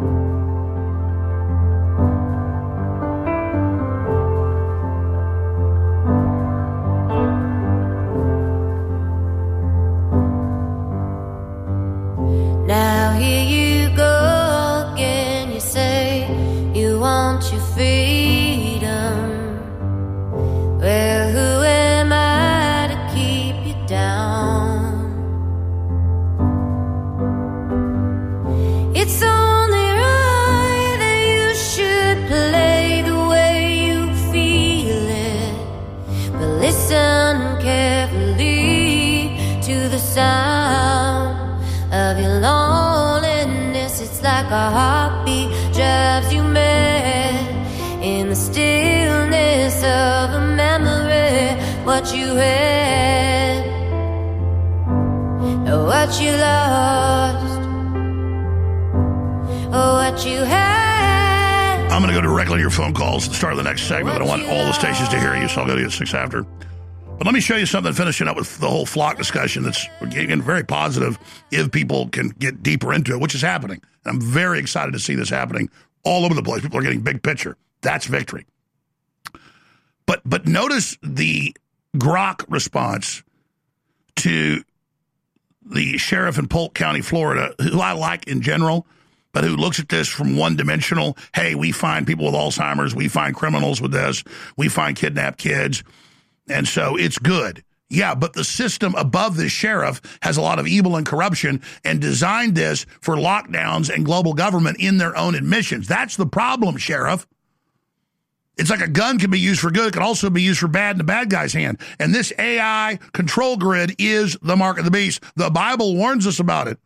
Now here you go again, you say you want your freedom. Well, who am I to keep you down? It's only right that you should play the way you feel it, but listen carefully to the sound of your loneliness. It's like a heartbeat drives you mad in the stillness of a memory. What you had, what you lost, what you had. I'm going to go directly to your phone calls at the start of the next segment, but I want all the stations to hear you, so I'll go to you at 6 after. But let me show you something, finishing up with the whole flock discussion that's, again, very positive if people can get deeper into it, which is happening. And I'm very excited to see this happening all over the place. People are getting big picture. That's victory. But notice the Grok response to the sheriff in Polk County, Florida, who I like in general, but who looks at this from one-dimensional. Hey, we find people with Alzheimer's. We find criminals with this. We find kidnapped kids. And so it's good. Yeah, but the system above the sheriff has a lot of evil and corruption and designed this for lockdowns and global government in their own admissions. That's the problem, Sheriff. It's like a gun can be used for good. It can also be used for bad in the bad guy's hand. And this AI control grid is the mark of the beast. The Bible warns us about it.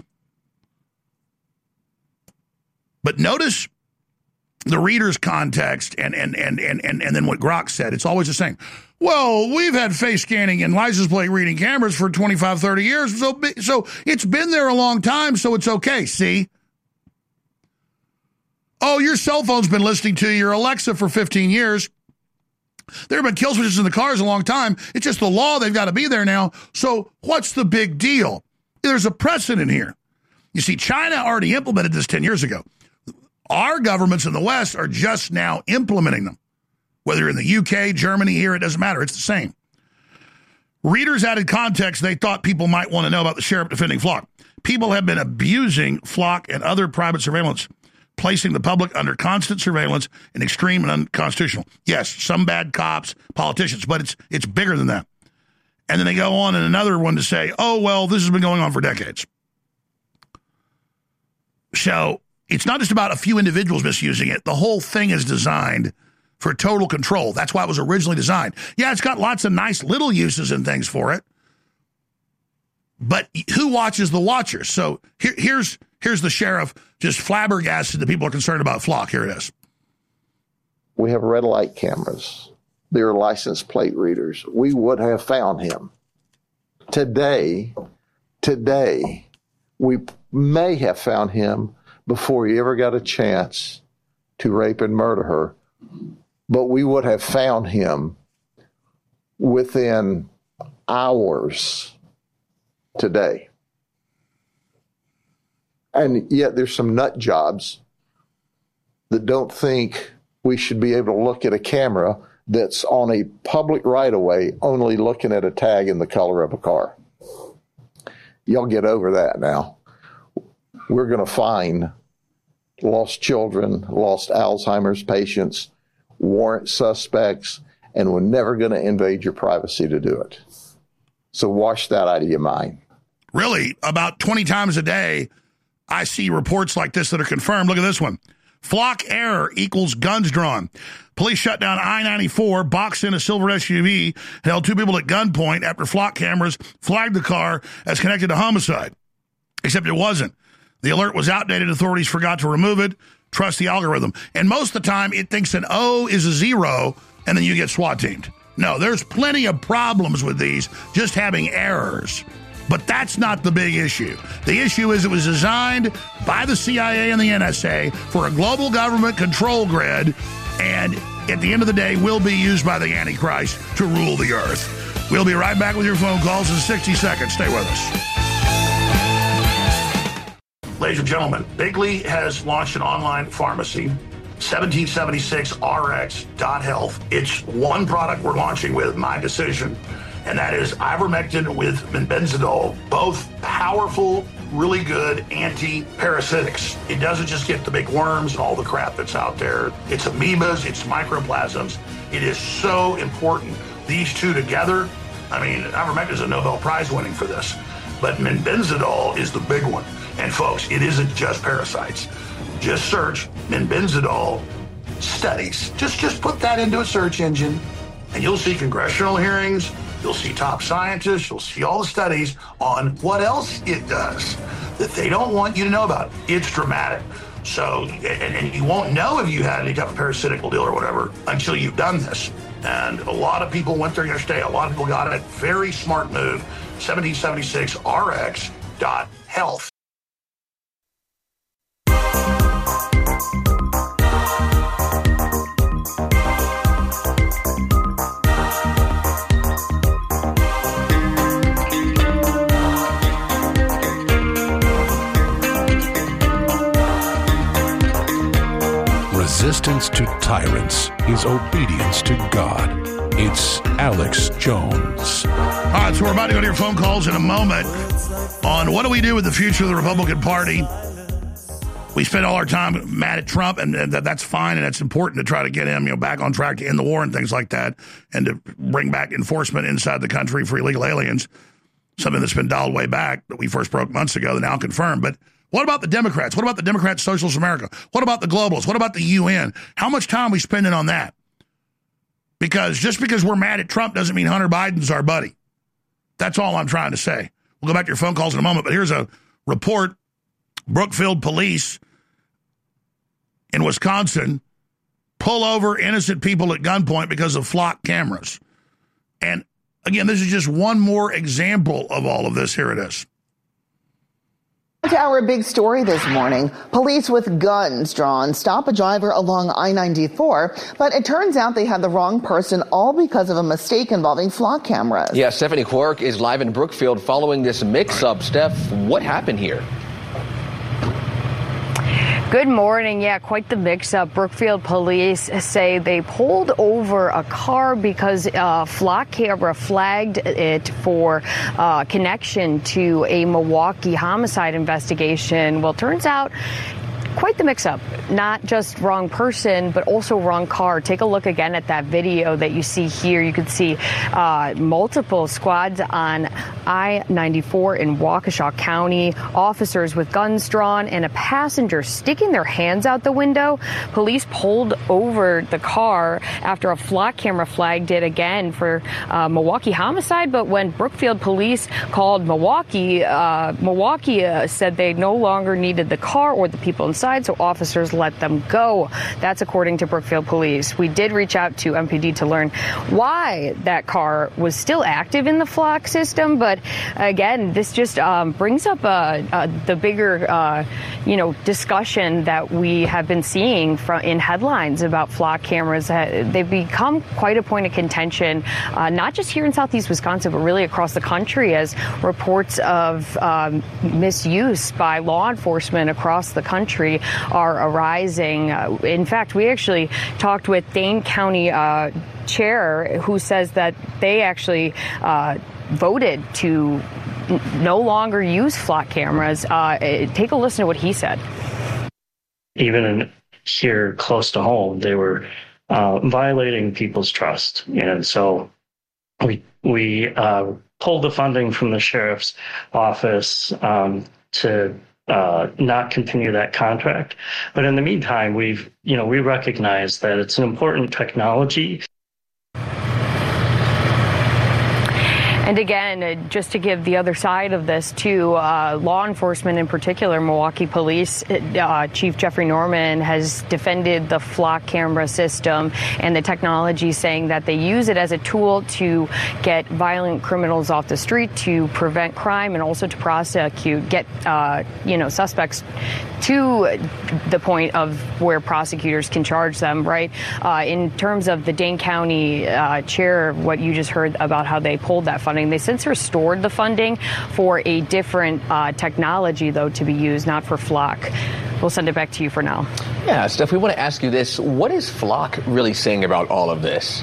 But notice the reader's context and then what Grok said. It's always the same. Well, we've had face scanning and license plate reading cameras for 25, 30 years. So it's been there a long time, so it's okay. See? Oh, your cell phone's been listening to your Alexa for 15 years. There have been kill switches in the cars a long time. It's just the law. They've got to be there now. So what's the big deal? There's a precedent here. You see, China already implemented this 10 years ago. Our governments in the West are just now implementing them. Whether in the UK, Germany, here, it doesn't matter. It's the same. Readers added context they thought people might want to know about the sheriff defending Flock. People have been abusing Flock and other private surveillance, placing the public under constant surveillance and extreme and unconstitutional. Yes, some bad cops, politicians, but it's bigger than that. And then they go on in another one to say, oh, well, this has been going on for decades. So it's not just about a few individuals misusing it. The whole thing is designed for total control. That's why it was originally designed. Yeah, it's got lots of nice little uses and things for it. But who watches the watchers? So here's the sheriff just flabbergasted that people are concerned about Flock. Here it is. We have red light cameras. There are license plate readers. We would have found him. Today, we may have found him before he ever got a chance to rape and murder her. But we would have found him within hours today. And yet there's some nut jobs that don't think we should be able to look at a camera that's on a public right-of-way only looking at a tag in the color of a car. Y'all get over that now. We're going to find lost children, lost Alzheimer's patients, warrant suspects, and we're never going to invade your privacy to do it. So wash that out of your mind. Really, about 20 times a day, I see reports like this that are confirmed. Look at this one. Flock error equals guns drawn. Police shut down I-94, boxed in a silver SUV, and held two people at gunpoint after Flock cameras flagged the car as connected to homicide. Except it wasn't. The alert was outdated. Authorities forgot to remove it. Trust the algorithm. And most of the time, it thinks an O is a 0, and then you get SWAT teamed. No, there's plenty of problems with these just having errors. But that's not the big issue. The issue is it was designed by the CIA and the NSA for a global government control grid, and at the end of the day, will be used by the Antichrist to rule the earth. We'll be right back with your phone calls in 60 seconds. Stay with us. Ladies and gentlemen, Bigley has launched an online pharmacy, 1776rx.health. It's one product we're launching with, my decision, and that is ivermectin with benzidol, both powerful, really good anti-parasitics. It doesn't just get the big worms and all the crap that's out there. It's amoebas, it's microplasms. It is so important. These two together, I mean, ivermectin is a Nobel Prize winning for this, but benzidol is the big one. And folks, it isn't just parasites. Just search benzidol studies. Just put that into a search engine, and you'll see congressional hearings. You'll see top scientists. You'll see all the studies on what else it does that they don't want you to know about. It's dramatic. So, and you won't know if you had any type of parasitical deal or whatever until you've done this. And a lot of people went there yesterday. A lot of people got it. Very smart move. 1776rx.health. Resistance to tyrants is obedience to God. It's Alex Jones. All right, so we're about to go to your phone calls in a moment on what do we do with the future of the Republican Party. We spend all our time mad at Trump, and that's fine, and it's important to try to get him, back on track to end the war and things like that, and to bring back enforcement inside the country for illegal aliens, something that's been dialed way back that we first broke months ago, now confirmed. But what about the Democrats? What about the Democrats, Socialist America? What about the globalists? What about the UN? How much time are we spending on that? Because just because we're mad at Trump doesn't mean Hunter Biden's our buddy. That's all I'm trying to say. We'll go back to your phone calls in a moment, but here's a report. Brookfield police in Wisconsin pull over innocent people at gunpoint because of flock cameras. And again, this is just one more example of all of this. Here it is. To our big story this morning, police with guns drawn stop a driver along I-94, but it turns out they had the wrong person, all because of a mistake involving flock cameras. Yeah, Stephanie Quirk is live in Brookfield following this mix-up. Steph, what happened here? Good morning. Yeah, quite the mix-up. Brookfield police say they pulled over a car because a flock camera flagged it for connection to a Milwaukee homicide investigation. Well, turns out quite the mix-up. Not just wrong person, but also wrong car. Take a look again at that video that you see here. You can see multiple squads on I-94 in Waukesha County, officers with guns drawn, and a passenger sticking their hands out the window. Police pulled over the car after a flock camera flagged it again for Milwaukee homicide. But when Brookfield police called Milwaukee, said they no longer needed the car or the people inside, so officers let them go. That's according to Brookfield police. We did reach out to MPD to learn why that car was still active in the flock system, but again, this just brings up the bigger, discussion that we have been seeing in headlines about flock cameras. They've become quite a point of contention, not just here in Southeast Wisconsin, but really across the country, as reports of misuse by law enforcement across the country are arising. In fact, we actually talked with Dane County chair who says that they actually voted to no longer use flock cameras. Take a listen to what he said. Even here close to home, they were violating people's trust. And so we pulled the funding from the sheriff's office to not continue that contract. But in the meantime, we recognize that it's an important technology. And again, just to give the other side of this too, law enforcement in particular, Milwaukee Police Chief Jeffrey Norman has defended the flock camera system and the technology, saying that they use it as a tool to get violent criminals off the street, to prevent crime, and also to prosecute, get suspects to the point of where prosecutors can charge them, right? In terms of the Dane County chair, what you just heard about how they pulled that funding funding. They since restored the funding for a different technology, though, to be used, not for Flock. We'll send it back to you for now. Yeah, Steph, we want to ask you this. What is Flock really saying about all of this?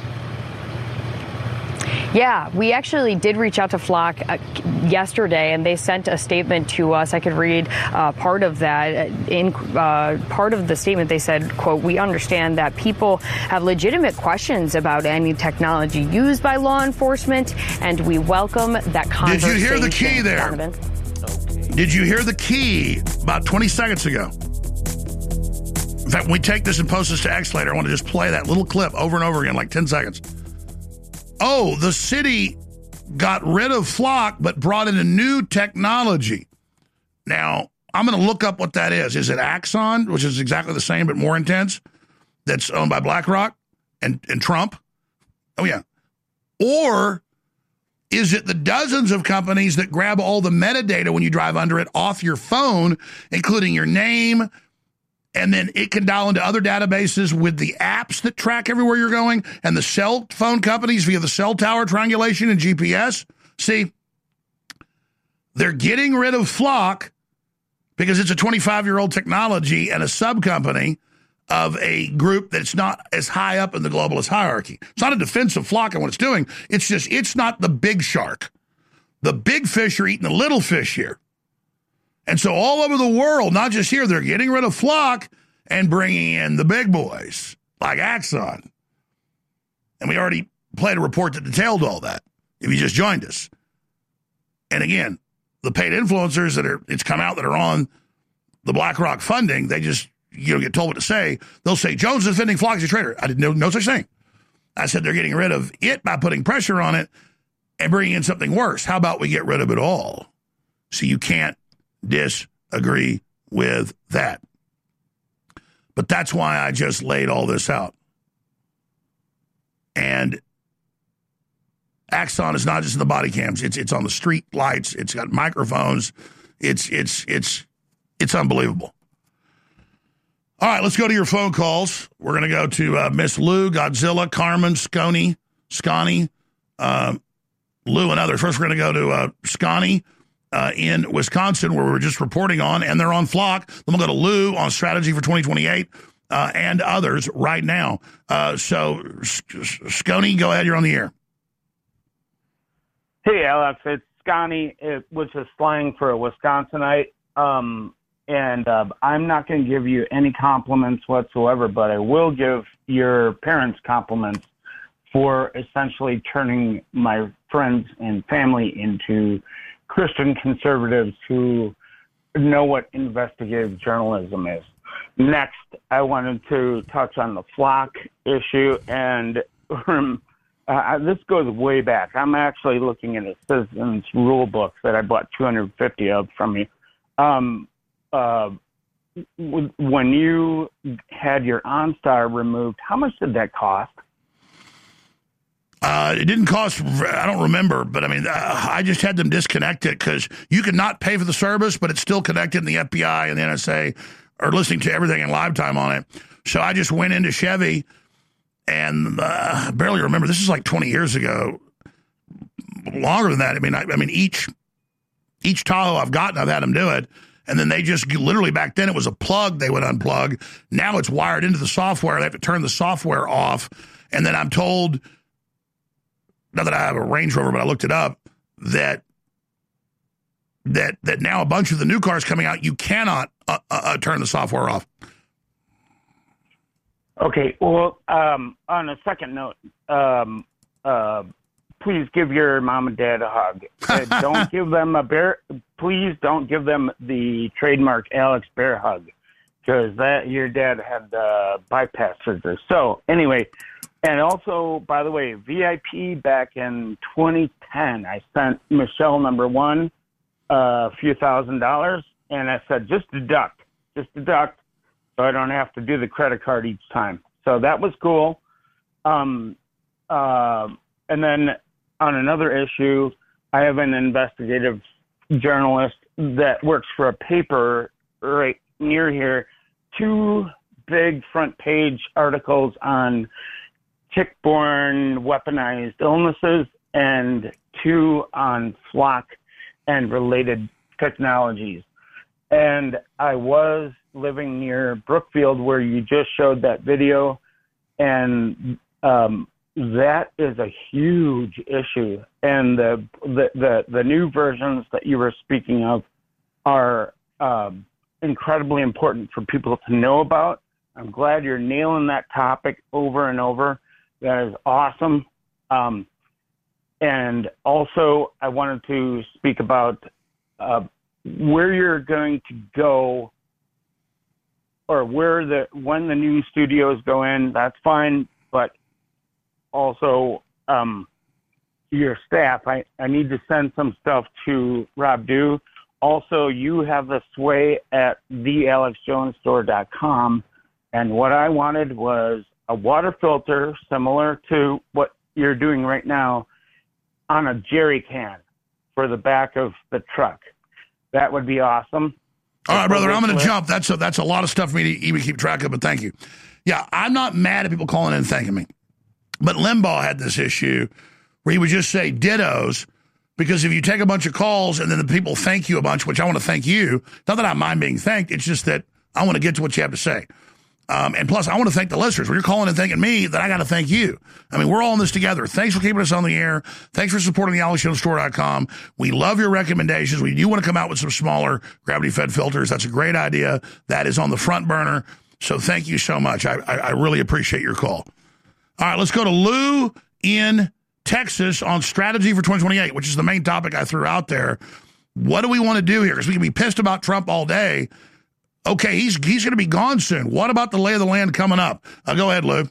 Yeah, we actually did reach out to Flock yesterday, and they sent a statement to us. I could read part of that. In part of the statement, they said, quote, "We understand that people have legitimate questions about any technology used by law enforcement, and we welcome that conversation." Did you hear the key there? Donovan? Did you hear the key about 20 seconds ago? In fact, when we take this and post this to X later, I want to just play that little clip over and over again, like 10 seconds. Oh, the city got rid of Flock, but brought in a new technology. Now, I'm going to look up what that is. Is it Axon, which is exactly the same but more intense, that's owned by BlackRock and Trump? Oh, yeah. Or is it the dozens of companies that grab all the metadata when you drive under it off your phone, including your name, and then it can dial into other databases with the apps that track everywhere you're going, and the cell phone companies via the cell tower triangulation and GPS? See, they're getting rid of Flock because it's a 25-year-old technology and a sub-company of a group that's not as high up in the globalist hierarchy. It's not a defense of Flock and what it's doing. It's just, it's not the big shark. The big fish are eating the little fish here. And so all over the world, not just here, they're getting rid of Flock and bringing in the big boys like Axon. And we already played a report that detailed all that, if you just joined us. And again, the paid influencers it's come out that are on the BlackRock funding, they just, get told what to say. They'll say, Jones is defending Flock as a traitor. I didn't know no such thing. I said they're getting rid of it by putting pressure on it and bringing in something worse. How about we get rid of it all? So you can't disagree with that. But that's why I just laid all this out. And Axon is not just in the body cams. It's on the street lights. It's got microphones. It's unbelievable. All right, let's go to your phone calls. We're going to go to Miss Lou, Godzilla, Carmen, Scotty, Lou and others. First, we're going to go to Scotty in Wisconsin, where we were just reporting on, and they're on Flock. Then we'll go to Lou on strategy for 2028 and others right now. So, Scotty, go ahead. You're on the air. Hey, Alex. It's Scotty, which is slang for a Wisconsinite. And I'm not going to give you any compliments whatsoever, but I will give your parents compliments for essentially turning my friends and family into Christian conservatives who know what investigative journalism is. Next, I wanted to touch on the Flock issue, and this goes way back. I'm actually looking at a citizen's rule book that I bought 250 of from you. When you had your OnStar removed, how much did that cost? It didn't cost, I don't remember, but I mean, I just had them disconnect it because you could not pay for the service, but it's still connected, and the FBI and the NSA are listening to everything in live time on it. So I just went into Chevy and I barely remember. This is like 20 years ago, longer than that. I mean, each Tahoe I've gotten, I've had them do it. And then they just literally, back then it was a plug they would unplug. Now it's wired into the software. They have to turn the software off. And then I'm told, not that I have a Range Rover, but I looked it up, that now a bunch of the new cars coming out, you cannot turn the software off. Okay. Well, on a second note, please give your mom and dad a hug. Don't give them a bear. Please don't give them the trademark Alex Bear hug, because your dad had bypass surgery. So anyway, and also, by the way, VIP back in 2010, I sent Michelle number one a few $1,000s, and I said, just deduct, so I don't have to do the credit card each time. So that was cool. And then on another issue, I have an investigative journalist that works for a paper right near here, 2 big front page articles on tick-borne weaponized illnesses and too on Flock and related technologies. And I was living near Brookfield where you just showed that video, and that is a huge issue. And the new versions that you were speaking of are incredibly important for people to know about. I'm glad you're nailing that topic over and over. That is awesome. And also, I wanted to speak about where you're going to go, or when the new studios go in. That's fine, but also your staff. I need to send some stuff to Rob Dew. Also, you have the sway at thealexjonesstore.com, and what I wanted was a water filter similar to what you're doing right now on a jerry can for the back of the truck. That would be awesome. All right, brother, I'm going to jump. That's a lot of stuff for me to even keep track of, but thank you. Yeah, I'm not mad at people calling in and thanking me. But Limbaugh had this issue where he would just say dittos, because if you take a bunch of calls and then the people thank you a bunch, which I want to thank you, not that I mind being thanked, it's just that I want to get to what you have to say. And plus, I want to thank the listeners. When you're calling and thanking me, then I got to thank you. I mean, we're all in this together. Thanks for keeping us on the air. Thanks for supporting the AlexJonesStore.com. We love your recommendations. We do want to come out with some smaller gravity-fed filters. That's a great idea. That is on the front burner. So thank you so much. I really appreciate your call. All right, let's go to Lou in Texas on strategy for 2028, which is the main topic I threw out there. What do we want to do here? Because we can be pissed about Trump all day. Okay, he's going to be gone soon. What about the lay of the land coming up? Go ahead, Lou.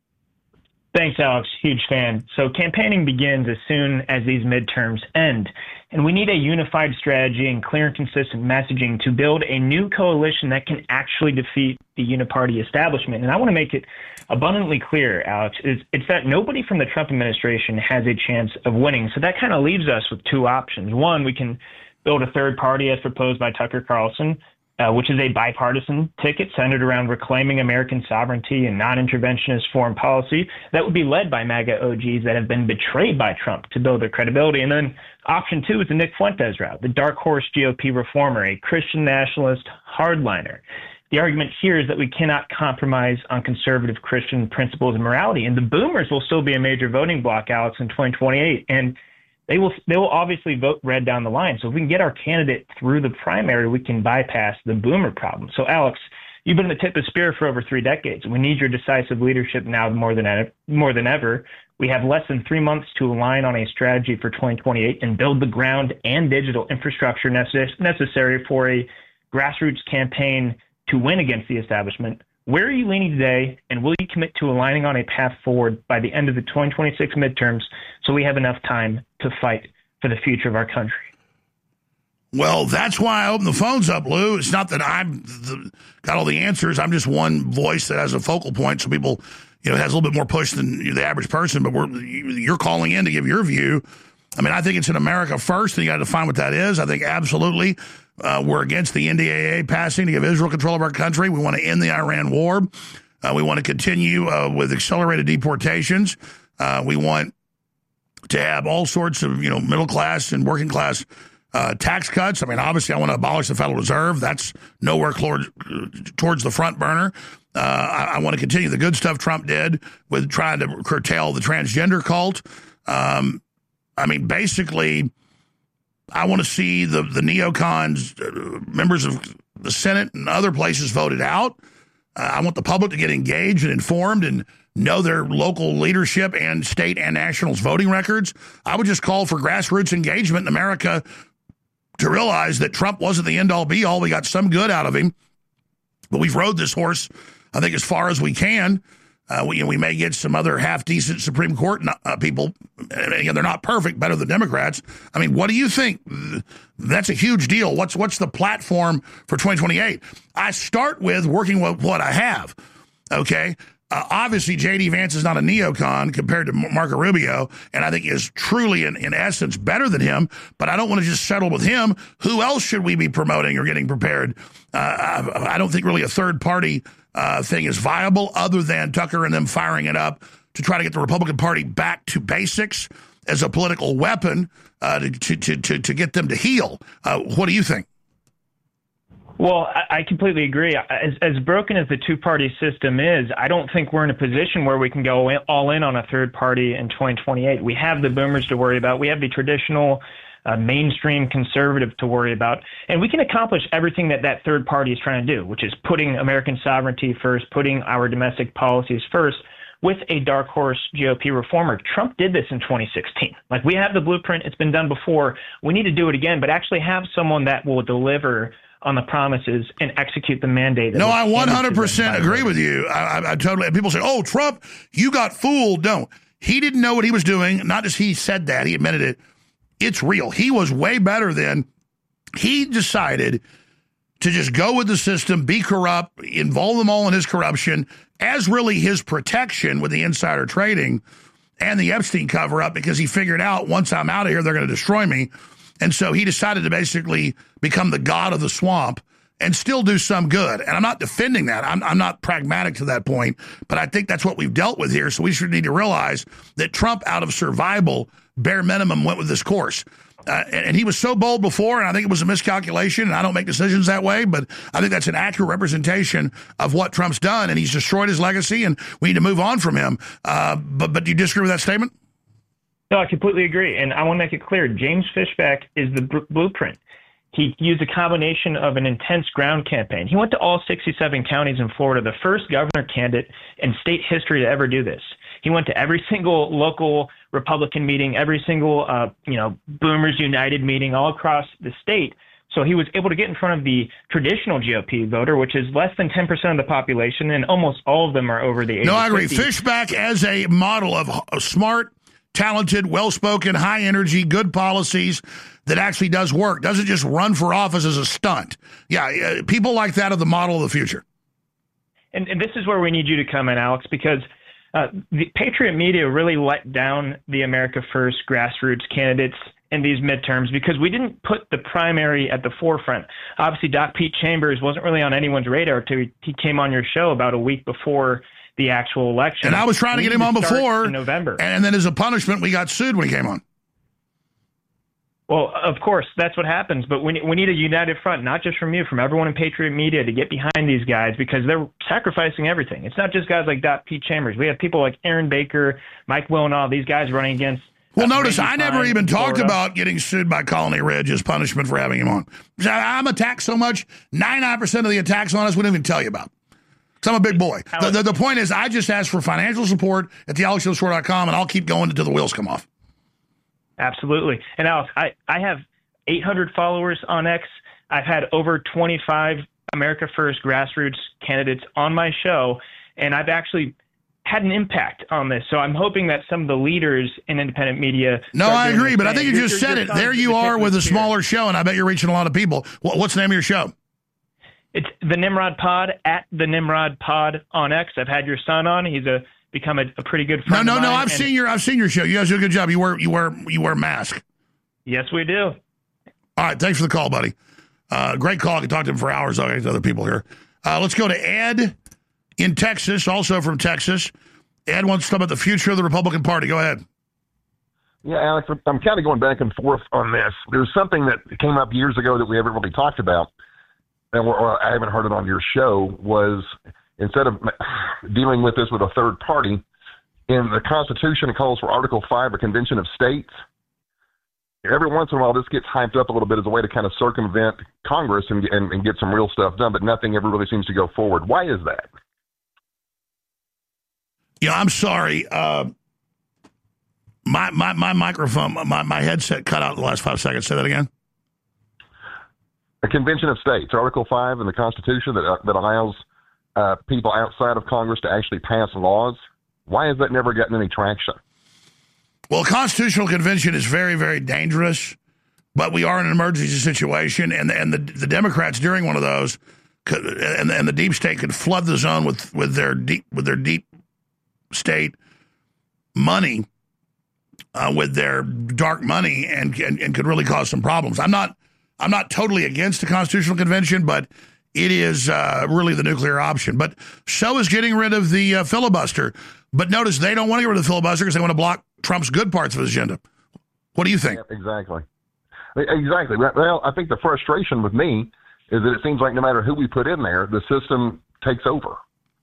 Thanks, Alex. Huge fan. So campaigning begins as soon as these midterms end. And we need a unified strategy and clear and consistent messaging to build a new coalition that can actually defeat the uniparty establishment. And I want to make it abundantly clear, Alex, it's that nobody from the Trump administration has a chance of winning. So that kind of leaves us with two options. One, we can build a third party as proposed by Tucker Carlson, which is a bipartisan ticket centered around reclaiming American sovereignty and non-interventionist foreign policy that would be led by MAGA OGs that have been betrayed by Trump to build their credibility. And then option two is the Nick Fuentes route, the dark horse GOP reformer, a Christian nationalist hardliner. The argument here is that we cannot compromise on conservative Christian principles and morality, and the boomers will still be a major voting bloc, Alex, in 2028. And they will obviously vote red down the line. So if we can get our candidate through the primary, we can bypass the boomer problem. So, Alex, you've been the tip of the spear for over 3 decades. We need your decisive leadership now more than ever. We have less than 3 months to align on a strategy for 2028 and build the ground and digital infrastructure necessary for a grassroots campaign to win against the establishment. Where are you leaning today, and will you commit to aligning on a path forward by the end of the 2026 midterms so we have enough time to fight for the future of our country? Well, that's why I opened the phones up, Lou. It's not that I've got all the answers. I'm just one voice that has a focal point, so people, has a little bit more push than the average person, but you're calling in to give your view. I mean, I think it's in America first, and you got to define what that is. I think absolutely we're against the NDAA passing to give Israel control of our country. We want to end the Iran war. We want to continue with accelerated deportations. We want to have all sorts of, middle class and working class tax cuts. I mean, obviously, I want to abolish the Federal Reserve. That's nowhere towards the front burner. I want to continue the good stuff Trump did with trying to curtail the transgender cult. I mean, basically, I want to see the neocons, members of the Senate and other places voted out. I want the public to get engaged and informed and know their local leadership and state and nationals voting records. I would just call for grassroots engagement in America to realize that Trump wasn't the end-all, be-all. We got some good out of him, but we've rode this horse, I think, as far as we can. We may get some other half-decent Supreme Court people. And again, they're not perfect, better than Democrats. I mean, what do you think? That's a huge deal. What's the platform for 2028? I start with working with what I have, okay? Obviously, J.D. Vance is not a neocon compared to Marco Rubio, and I think is truly, in essence, better than him, but I don't want to just settle with him. Who else should we be promoting or getting prepared? I don't think really a third-party thing is viable other than Tucker and them firing it up to try to get the Republican Party back to basics as a political weapon to get them to heal. What do you think? Well, I completely agree. As broken as the two-party system is, I don't think we're in a position where we can go all in on a third party in 2028. We have the boomers to worry about. We have the traditional mainstream conservative to worry about. And we can accomplish everything that third party is trying to do, which is putting American sovereignty first, putting our domestic policies first, with a dark horse GOP reformer. Trump did this in 2016. Like, we have the blueprint. It's been done before. We need to do it again, but actually have someone that will deliver on the promises and execute the mandate. No, I 100% agree with you. I totally. People say, "Oh, Trump, you got fooled." No, he didn't know what he was doing. Not just he said that, he admitted it. It's real. He was way better than. He decided to just go with the system, be corrupt, involve them all in his corruption, as really his protection with the insider trading and the Epstein cover-up, because he figured out, once I'm out of here, they're going to destroy me. And so he decided to basically become the god of the swamp and still do some good. And I'm not defending that. I'm not pragmatic to that point, but I think that's what we've dealt with here. So we should need to realize that Trump, out of survival, bare minimum, went with this course. And he was so bold before, and I think it was a miscalculation, and I don't make decisions that way, but I think that's an accurate representation of what Trump's done, and he's destroyed his legacy, and we need to move on from him. But do you disagree with that statement? No, I completely agree. And I want to make it clear, James Fishback is the blueprint. He used a combination of an intense ground campaign. He went to all 67 counties in Florida, the first governor candidate in state history to ever do this. He went to every single local Republican meeting, every single, Boomers United meeting all across the state. So he was able to get in front of the traditional GOP voter, which is less than 10% of the population, and almost all of them are over the age of 50. No, I agree. Fishback as a model of smart, talented, well-spoken, high-energy, good policies that actually does work. Doesn't just run for office as a stunt. Yeah, people like that are the model of the future. And this is where we need you to come in, Alex, because the Patriot media really let down the America First grassroots candidates in these midterms because we didn't put the primary at the forefront. Obviously, Doc Pete Chambers wasn't really on anyone's radar until he came on your show about a week before the actual election. And I was trying to get him on before, in November. And then as a punishment, we got sued when he came on. Well, of course, that's what happens. But we need a united front, not just from you, from everyone in Patriot Media, to get behind these guys because they're sacrificing everything. It's not just guys like Doc Pete Chambers. We have people like Aaron Baker, Mike Willenall, these guys running against. Well, notice I never even talked about getting sued by Colony Ridge as punishment for having him on. I'm attacked so much, 99% of the attacks on us we didn't even tell you about. Because I'm a big boy. The point is, I just asked for financial support at thealexjoneshow.com, and I'll keep going until the wheels come off. Absolutely. And Alex, I have 800 followers on X. I've had over 25 America First grassroots candidates on my show, and I've actually had an impact on this. So I'm hoping that some of the leaders in independent media... No, I agree, but I think you just said it. There you are with a smaller show, and I bet you're reaching a lot of people. What's the name of your show? It's The Nimrod Pod, at The Nimrod Pod on X. I've had your son on. He's become a pretty good friend. No. I've seen your show. You guys do a good job. You wear a mask. Yes, we do. All right, thanks for the call, buddy. Great call. I could talk to him for hours. I'll get to other people here. Let's go to Ed in Texas, also from Texas. Ed wants to talk about the future of the Republican Party. Go ahead. Yeah, Alex, I'm kind of going back and forth on this. There's something that came up years ago that we haven't really talked about, and I haven't heard it on your show, was instead of dealing with this with a third party, in the Constitution, it calls for Article 5, a convention of states. Every once in a while, this gets hyped up a little bit as a way to kind of circumvent Congress and get some real stuff done, but nothing ever really seems to go forward. Why is that? I'm sorry. My microphone, my headset cut out in the last 5 seconds. Say that again. A convention of states, Article 5 in the Constitution that allows people outside of Congress to actually pass laws. Why has that never gotten any traction? Well, constitutional convention is very, very dangerous, but we are in an emergency situation, and the Democrats during one of those, and the deep state could flood the zone with their deep state money, with their dark money, and could really cause some problems. I'm not totally against the Constitutional Convention, but it is really the nuclear option. But so is getting rid of the filibuster. But notice they don't want to get rid of the filibuster because they want to block Trump's good parts of his agenda. What do you think? Yeah, exactly. Well, I think the frustration with me is that it seems like no matter who we put in there, the system takes over.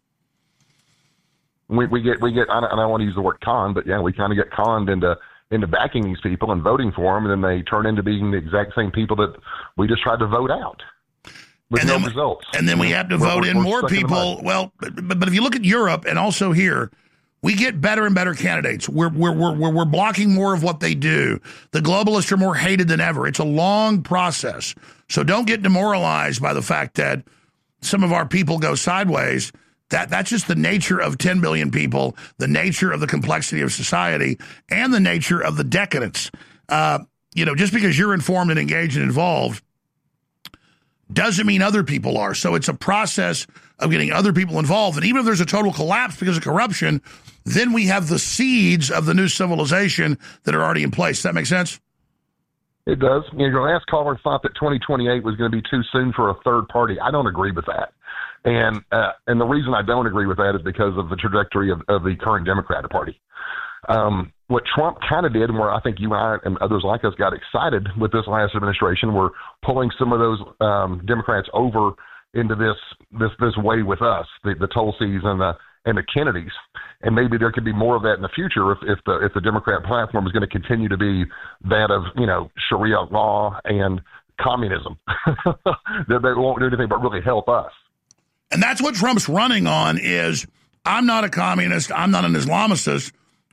We get. I don't want to use the word con, but yeah, we kind of get conned into backing these people and voting for them, and then they turn into being the exact same people that we just tried to vote out with no results. And then we have to vote in more people. Well, but if you look at Europe and also here, we get better and better candidates. We're blocking more of what they do. The globalists are more hated than ever. It's a long process. So don't get demoralized by the fact that some of our people go sideways. That's just the nature of 10 billion people, the nature of the complexity of society, and the nature of the decadence. Just because you're informed and engaged and involved doesn't mean other people are. So it's a process of getting other people involved. And even if there's a total collapse because of corruption, then we have the seeds of the new civilization that are already in place. Does that make sense? It does. Your last caller thought that 2028 was going to be too soon for a third party. I don't agree with that. And the reason I don't agree with that is because of the trajectory of the current Democratic Party. What Trump kind of did, and where I think you and I and others like us got excited with this last administration, were pulling some of those Democrats over into this way with us, the Tulsis and the Kennedys. And maybe there could be more of that in the future if the Democrat platform is going to continue to be that of Sharia law and communism. They won't do anything but really help us. And that's what Trump's running on is, I'm not a communist, I'm not an Islamicist.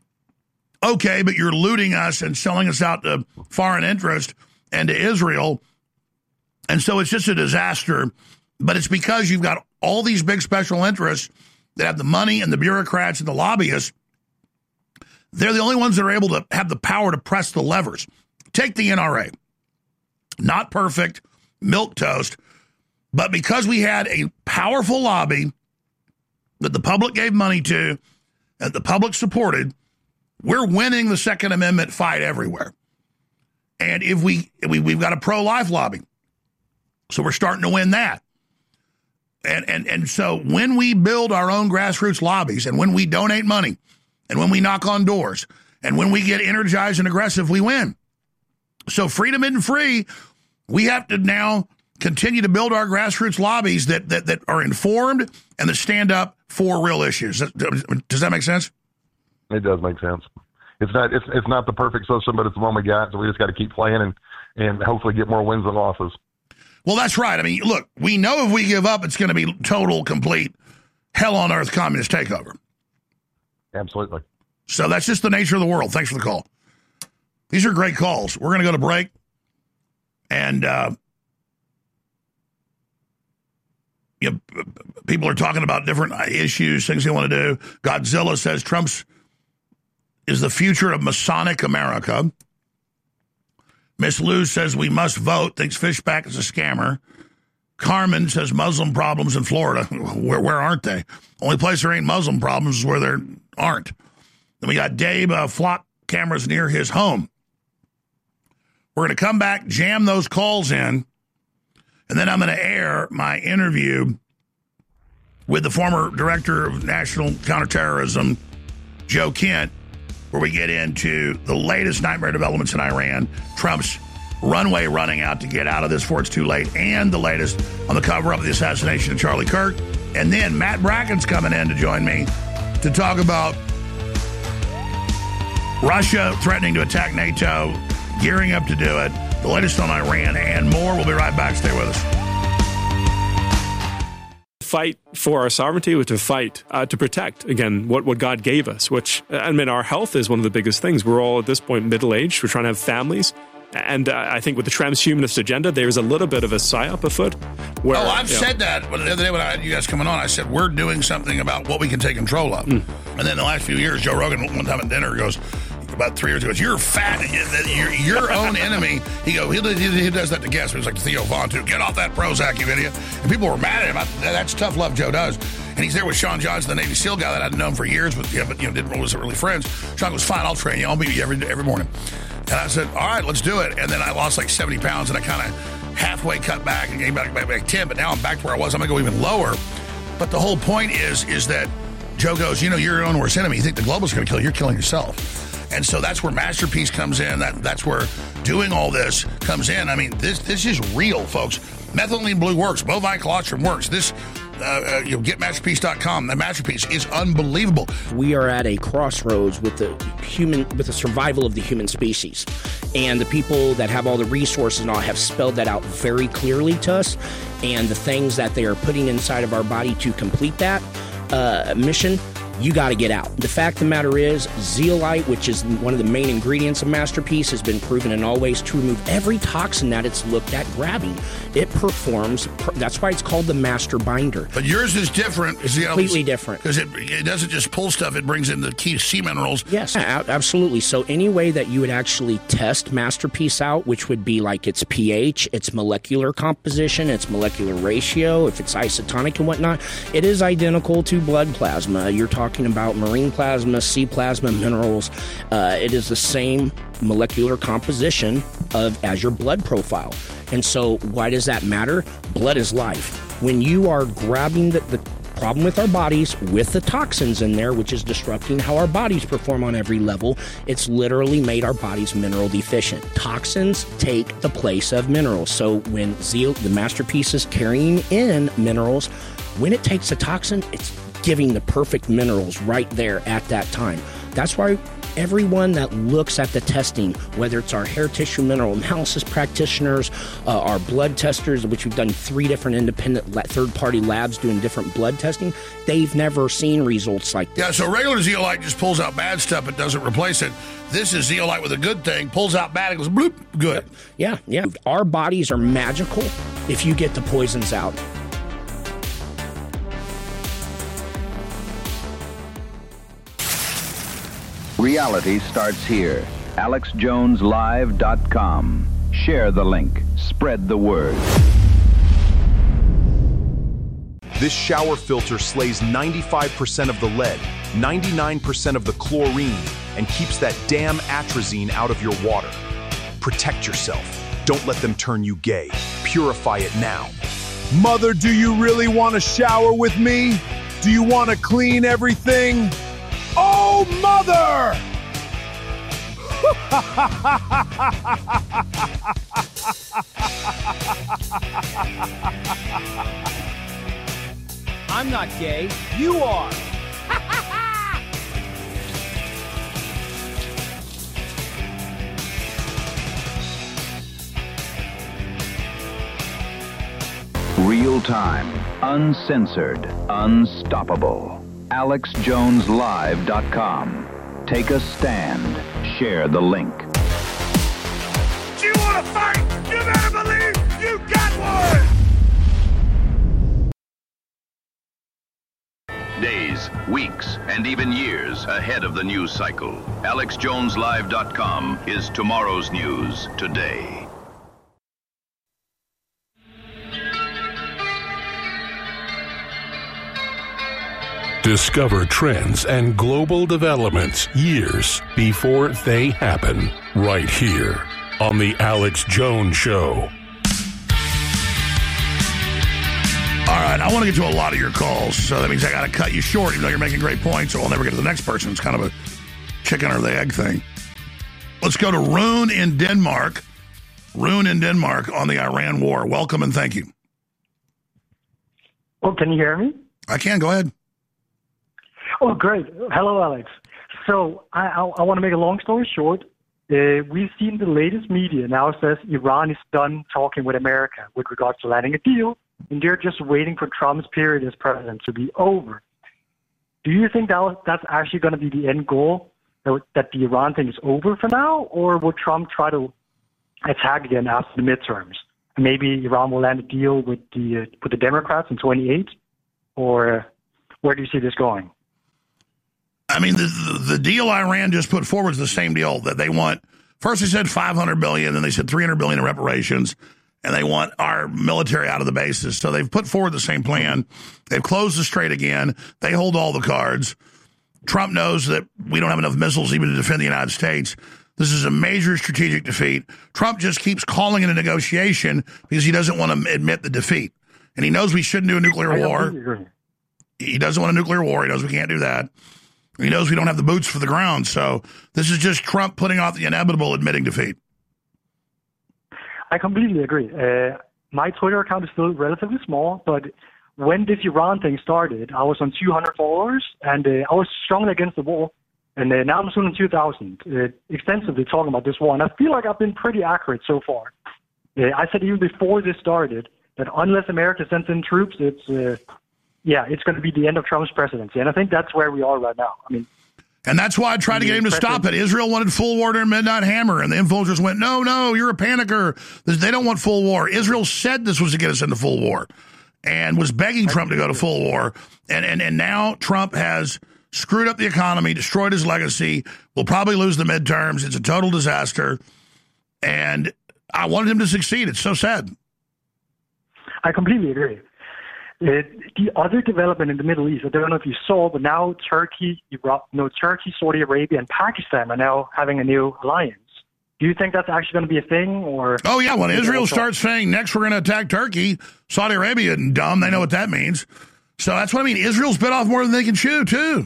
Okay, but you're looting us and selling us out to foreign interest and to Israel. And so it's just a disaster. But it's because you've got all these big special interests that have the money and the bureaucrats and the lobbyists. They're the only ones that are able to have the power to press the levers. Take the NRA. Not perfect, milquetoast. But because we had a powerful lobby that the public gave money to and the public supported, we're winning the Second Amendment fight everywhere. And if we've got a pro-life lobby, so we're starting to win that. And so when we build our own grassroots lobbies and when we donate money and when we knock on doors and when we get energized and aggressive, we win. So freedom isn't free. We have to now continue to build our grassroots lobbies that are informed and that stand up for real issues. Does that make sense? It does make sense. It's not the perfect system, but it's the one we got. So we just got to keep playing and hopefully get more wins and losses. Well, that's right. I mean, look, we know if we give up, it's going to be total, complete, hell on earth communist takeover. Absolutely. So that's just the nature of the world. Thanks for the call. These are great calls. We're going to go to break. And people are talking about different issues, things they want to do. Godzilla says Trump's is the future of Masonic America. Miss Lou says we must vote, thinks Fishback is a scammer. Carmen says Muslim problems in Florida. Where aren't they? Only place there ain't Muslim problems is where there aren't. Then we got Dave, flock cameras near his home. We're going to come back, jam those calls in, and then I'm going to air my interview with the former director of national counterterrorism, Joe Kent, where we get into the latest nightmare developments in Iran, Trump's runway running out to get out of this before it's too late, and the latest on the cover-up of the assassination of Charlie Kirk. And then Matt Bracken's coming in to join me to talk about Russia threatening to attack NATO, gearing up to do it, the latest on Iran, and more. We'll be right back. Stay with us. Fight for our sovereignty, was to fight to protect, again, what God gave us, which, I mean, our health is one of the biggest things. We're all at this point middle-aged. We're trying to have families. And I think with the transhumanist agenda, there's a little bit of a psyop afoot. Where, I've said that. The other day when I had you guys coming on, I said, we're doing something about what we can take control of. And then the last few years, Joe Rogan, one time at dinner, goes, about 3 years ago, you're fat, you're your own enemy. He does that to guests. It was like Theo Vaughn, too. Get off that Prozac, you idiot. And people were mad at him. That's tough love Joe does. And he's there with Sean Johnson, the Navy SEAL guy that I'd known for years, but wasn't really friends. Sean goes, fine, I'll train you. I'll meet you every morning. And I said, all right, let's do it. And then I lost like 70 pounds, and I kind of halfway cut back and came back 10, but now I'm back to where I was. I'm going to go even lower. But the whole point is that Joe goes, you're your own worst enemy. You think the globalists are going to kill you. You're killing yourself. And so that's where Masterpiece comes in. That's where doing all this comes in. I mean, this is real, folks. Methylene blue works. Bovine colostrum works. This, get Masterpiece.com. The Masterpiece is unbelievable. We are at a crossroads with the survival of the human species. And the people that have all the resources and all have spelled that out very clearly to us. And the things that they are putting inside of our body to complete that mission, you got to get out. The fact of the matter is, zeolite, which is one of the main ingredients of Masterpiece, has been proven in all ways to remove every toxin that it's looked at grabbing. It performs, that's why it's called the master binder. But yours is different. It's completely different. Because it doesn't just pull stuff, it brings in the key sea minerals. Yes, absolutely. So any way that you would actually test Masterpiece out, which would be like its pH, its molecular composition, its molecular ratio, if it's isotonic and whatnot, it is identical to blood plasma. You're talking about marine plasma, sea plasma, minerals. It is the same molecular composition as your blood profile. And so why does that matter? Blood is life. When you are grabbing the problem with our bodies with the toxins in there, which is disrupting how our bodies perform on every level, it's literally made our bodies mineral deficient. Toxins take the place of minerals. So when the Masterpiece is carrying in minerals, when it takes a toxin, it's giving the perfect minerals right there at that time. That's why everyone that looks at the testing, whether it's our hair tissue mineral analysis practitioners, our blood testers, which we've done 3 different independent third-party labs doing different blood testing, they've never seen results like this. Yeah, so regular zeolite just pulls out bad stuff, it doesn't replace it. This is zeolite with a good thing, pulls out bad, it goes bloop, good. Yeah. Our bodies are magical if you get the poisons out. Reality starts here. AlexJonesLive.com. Share the link. Spread the word. This shower filter slays 95% of the lead, 99% of the chlorine, and keeps that damn atrazine out of your water. Protect yourself. Don't let them turn you gay. Purify it now. Mother, do you really want to shower with me? Do you want to clean everything? Oh, Mother! I'm not gay. You are. Real time, uncensored, unstoppable. AlexJonesLive.com. Take a stand. Share the link. Do you want to fight? You better believe you got one! Days, weeks, and even years ahead of the news cycle. AlexJonesLive.com is tomorrow's news today. Discover trends and global developments years before they happen, right here on The Alex Jones Show. All right, I want to get to a lot of your calls, so that means I got to cut you short, even though you're making great points, so I'll never get to the next person. It's kind of a chicken or the egg thing. Let's go to Rune in Denmark. Rune in Denmark on the Iran war. Welcome and thank you. Oh, can you hear me? I can. Go ahead. Oh, great. Hello, Alex. So I want to make a long story short. We've seen the latest media now says Iran is done talking with America with regards to landing a deal, and they're just waiting for Trump's period as president to be over. Do you think that's actually going to be the end goal, that the Iran thing is over for now, or will Trump try to attack again after the midterms? And maybe Iran will land a deal with the Democrats in 2028, or where do you see this going? I mean, the deal Iran just put forward is the same deal that they want. First, they said $500 billion, then they said $300 billion in reparations, and they want our military out of the bases. So they've put forward the same plan. They've closed the strait again. They hold all the cards. Trump knows that we don't have enough missiles even to defend the United States. This is a major strategic defeat. Trump just keeps calling it a negotiation because he doesn't want to admit the defeat. And he knows we shouldn't do a nuclear war. He doesn't want a nuclear war. He knows we can't do that. He knows we don't have the boots for the ground. So this is just Trump putting off the inevitable, admitting defeat. I completely agree. My Twitter account is still relatively small, but when this Iran thing started, I was on 200 followers, and I was strongly against the war. And now I'm soon in 2,000, extensively talking about this war. And I feel like I've been pretty accurate so far. I said even before this started that unless America sends in troops, it's going to be the end of Trump's presidency. And I think that's where we are right now. I mean, and that's why I tried to get him to stop it. Israel wanted full war during Midnight Hammer, and the influencers went, no, you're a panicker. They don't want full war. Israel said this was to get us into full war and was begging Trump to go to full war. And now Trump has screwed up the economy, destroyed his legacy, will probably lose the midterms. It's a total disaster. And I wanted him to succeed. It's so sad. I completely agree. The other development in the Middle East, I don't know if you saw, but now Turkey, Saudi Arabia, and Pakistan are now having a new alliance. Do you think that's actually going to be a thing? Or oh, yeah. When Israel starts saying next we're going to attack Turkey, Saudi Arabia isn't dumb. They know what that means. So that's what I mean. Israel's bit off more than they can chew, too.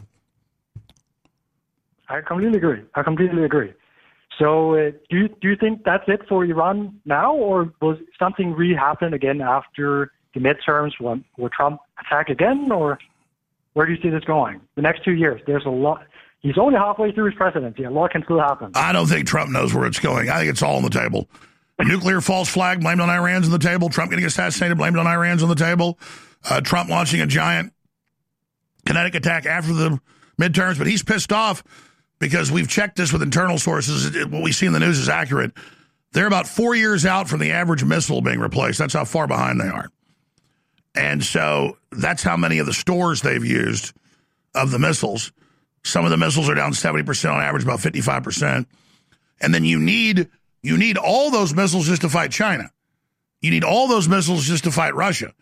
I completely agree. So do you think that's it for Iran now, or will something really happen again after the midterms? Will Trump attack again, or where do you see this going? The next 2 years, there's a lot. He's only halfway through his presidency. A lot can still happen. I don't think Trump knows where it's going. I think it's all on the table. A nuclear false flag blamed on Iran's on the table. Trump getting assassinated blamed on Iran's on the table. Trump launching a giant kinetic attack after the midterms, but he's pissed off because we've checked this with internal sources. What we see in the news is accurate. They're about 4 years out from the average missile being replaced. That's how far behind they are. And so that's how many of the stores they've used of the missiles. Some of the missiles are down 70% on average, about 55%. And then you need all those missiles just to fight China. You need all those missiles just to fight Russia.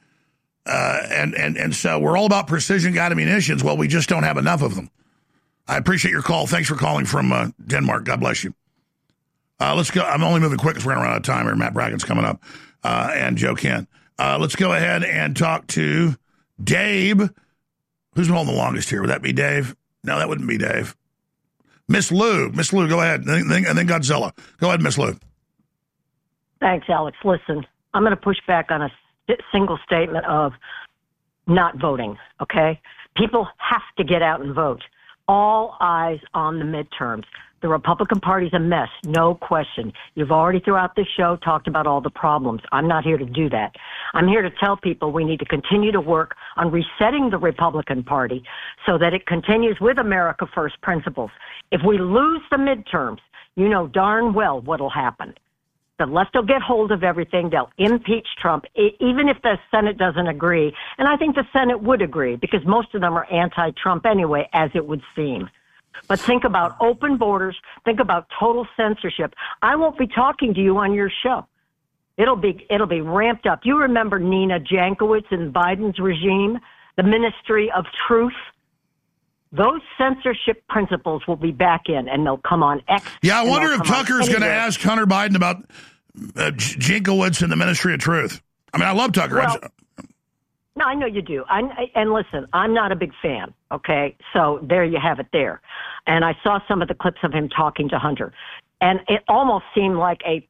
And so we're all about precision-guided munitions. Well, we just don't have enough of them. I appreciate your call. Thanks for calling from Denmark. God bless you. Let's go. I'm only moving quick because we're going to run out of time here. Matt Bracken's coming up and Joe Kent. Let's go ahead and talk to Dave. Who's been holding the longest here? Would that be Dave? No, that wouldn't be Dave. Miss Lou. Miss Lou, go ahead. And then Godzilla. Go ahead, Miss Lou. Thanks, Alex. Listen, I'm going to push back on a single statement of not voting, okay? People have to get out and vote. All eyes on the midterms. The Republican Party's a mess, no question. You've already throughout this show talked about all the problems. I'm not here to do that. I'm here to tell people we need to continue to work on resetting the Republican Party so that it continues with America First principles. If we lose the midterms, you know darn well what'll happen. The left will get hold of everything. They'll impeach Trump, even if the Senate doesn't agree. And I think the Senate would agree because most of them are anti-Trump anyway, as it would seem. But think about open borders. Think about total censorship. I won't be talking to you on your show. It'll be ramped up. You remember Nina Jankowicz in Biden's regime, the Ministry of Truth? Those censorship principles will be back in, and they'll come on X. Yeah, I wonder if Tucker's going to ask Hunter Biden about Jankowicz and the Ministry of Truth. I mean, I love Tucker. Well, no, I know you do. And listen, I'm not a big fan, okay? So there you have it there. And I saw some of the clips of him talking to Hunter. And it almost seemed like a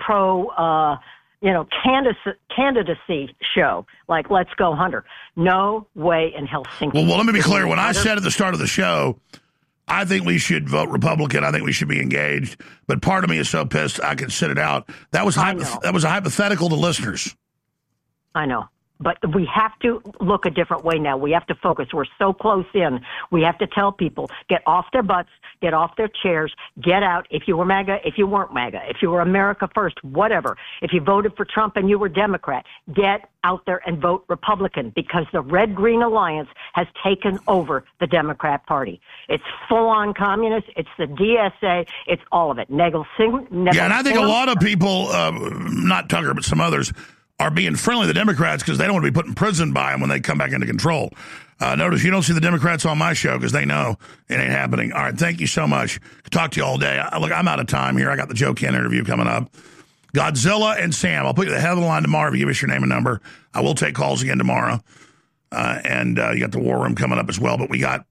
candidacy show, like Let's Go Hunter. No way in Helsinki. Well, let me be clear. When I said at the start of the show, I think we should vote Republican. I think we should be engaged. But part of me is so pissed I can sit it out. That was a hypothetical to listeners. I know. But we have to look a different way now. We have to focus. We're so close in. We have to tell people, get off their butts, get off their chairs, get out. If you were MAGA, if you weren't MAGA, if you were America First, whatever. If you voted for Trump and you were Democrat, get out there and vote Republican because the Red-Green Alliance has taken over the Democrat Party. It's full-on communist. It's the DSA. It's all of it. Yeah, and I think a lot of people, not Tucker, but some others, are being friendly to the Democrats because they don't want to be put in prison by them when they come back into control. Notice you don't see the Democrats on my show because they know it ain't happening. All right, thank you so much. Talk to you all day. Look, I'm out of time here. I got the Joe Kent interview coming up. Godzilla and Sam. I'll put you at the head of the line tomorrow if you give us your name and number. I will take calls again tomorrow. And you got the War Room coming up as well. But we got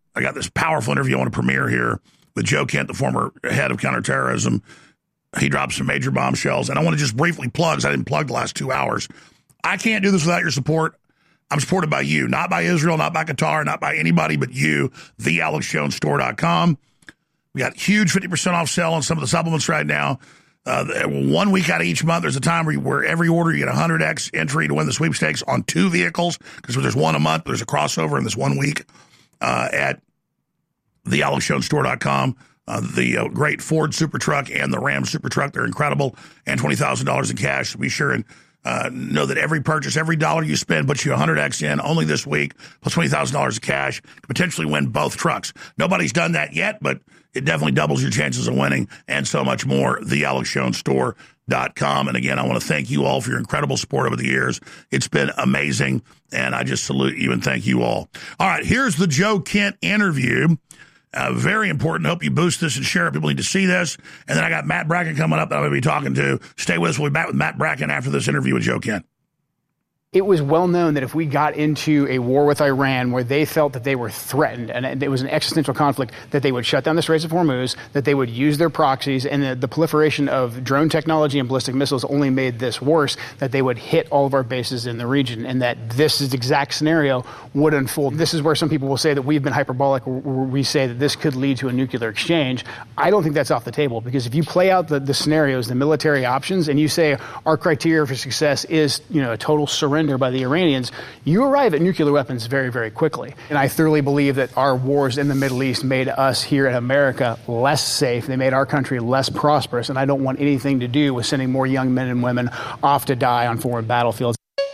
I got this powerful interview I want to premiere here with Joe Kent, the former head of counterterrorism. He dropped some major bombshells. And I want to just briefly plug, because I didn't plug the last 2 hours. I can't do this without your support. I'm supported by you, not by Israel, not by Qatar, not by anybody but you, thealexjonesstore.com. We got huge 50% off sale on some of the supplements right now. 1 week out of each month, there's a time where every order you get 100x entry to win the sweepstakes on 2 vehicles, because there's one a month, there's a crossover in this 1 week at thealexjonesstore.com. The great Ford Super Truck and the Ram Super Truck, they're incredible, and $20,000 in cash. So be sure and know that every purchase, every dollar you spend puts you 100x in only this week, plus $20,000 of cash to potentially win both trucks. Nobody's done that yet, but it definitely doubles your chances of winning, and so much more. TheAlexJonesStore.com. And again, I want to thank you all for your incredible support over the years. It's been amazing, and I just salute you and thank you all. All right, here's the Joe Kent interview. Very important. Hope you boost this and share it. People need to see this. And then I got Matt Bracken coming up that I'm going to be talking to. Stay with us. We'll be back with Matt Bracken after this interview with Joe Kent. It was well known that if we got into a war with Iran where they felt that they were threatened and it was an existential conflict, that they would shut down the Straits of Hormuz, that they would use their proxies, and the proliferation of drone technology and ballistic missiles only made this worse, that they would hit all of our bases in the region, and that this exact scenario would unfold. This is where some people will say that we've been hyperbolic, where we say that this could lead to a nuclear exchange. I don't think that's off the table, because if you play out the scenarios, the military options, and you say our criteria for success is, a total surrender by the Iranians, you arrive at nuclear weapons very, very quickly. And I thoroughly believe that our wars in the Middle East made us here in America less safe. They made our country less prosperous. And I don't want anything to do with sending more young men and women off to die on foreign battlefields.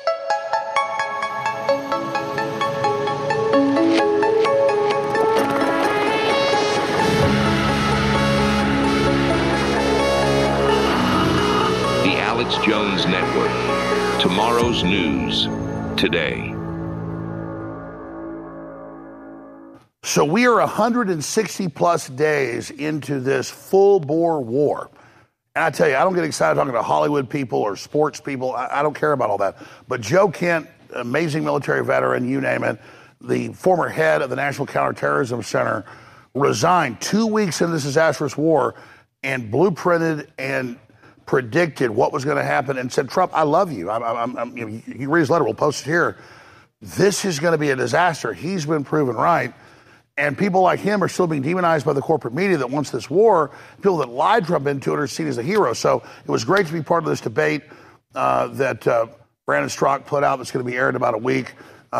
The Alex Jones Network. Tomorrow's news today. So we are 160 plus days into this full-bore war. And I tell you, I don't get excited talking to Hollywood people or sports people. I don't care about all that. But Joe Kent, amazing military veteran, you name it, the former head of the National Counterterrorism Center, resigned 2 weeks into this disastrous war and blueprinted and predicted what was going to happen and said, Trump, I love you. You can read his letter. We'll post it here. This is going to be a disaster. He's been proven right. And people like him are still being demonized by the corporate media that wants this war. People that lied Trump into it are seen as a hero. So it was great to be part of this debate that Brandon Strzok put out that's going to be aired in about a week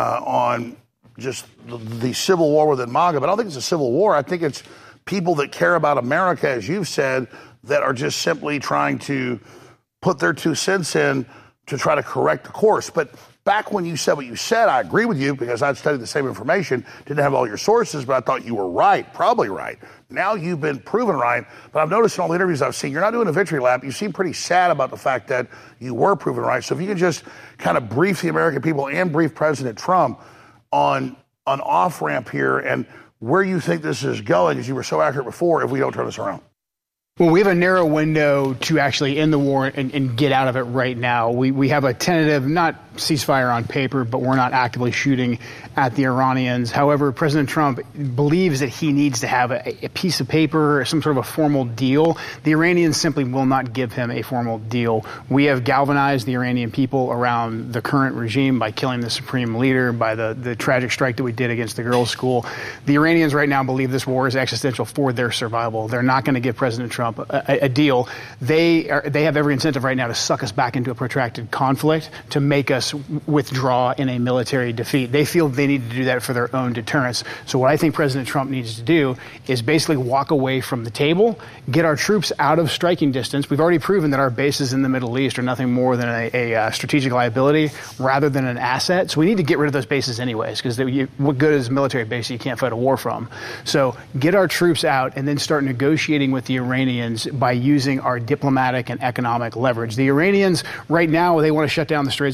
on just the civil war within MAGA. But I don't think it's a civil war. I think it's people that care about America, as you've said, that are just simply trying to put their 2 cents in to try to correct the course. But back when you said what you said, I agree with you because I'd studied the same information, didn't have all your sources, but I thought you were right, probably right. Now you've been proven right, but I've noticed in all the interviews I've seen, you're not doing a victory lap. You seem pretty sad about the fact that you were proven right. So if you could just kind of brief the American people and brief President Trump on an off-ramp here and where you think this is going, as you were so accurate before, if we don't turn this around. Well, we have a narrow window to actually end the war and get out of it right now. We have a tentative, not ceasefire on paper, but we're not actively shooting at the Iranians. However, President Trump believes that he needs to have a piece of paper or some sort of a formal deal. The Iranians simply will not give him a formal deal. We have galvanized the Iranian people around the current regime by killing the supreme leader, by the tragic strike that we did against the girls' school. The Iranians right now believe this war is existential for their survival. They're not going to give President Trump a deal. They have every incentive right now to suck us back into a protracted conflict, to make us withdraw in a military defeat. They feel they need to do that for their own deterrence. So what I think President Trump needs to do is basically walk away from the table, get our troops out of striking distance. We've already proven that our bases in the Middle East are nothing more than a strategic liability rather than an asset. So we need to get rid of those bases anyways, because what good is a military base you can't fight a war from? So get our troops out and then start negotiating with the Iranians by using our diplomatic and economic leverage. The Iranians right now, they want to shut down the Straits of Hormuz.